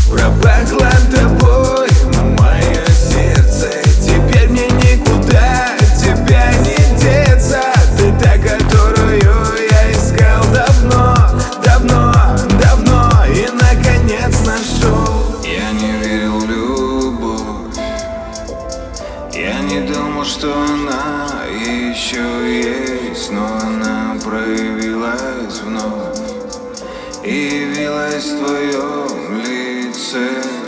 Пропахло тобой мое сердце, теперь мне никуда от тебя не деться. Ты та, которую я искал давно, давно, давно и наконец нашел. Я не верил в любовь, я не думал, что она еще есть, но она проявилась вновь и явилась в твоем лице.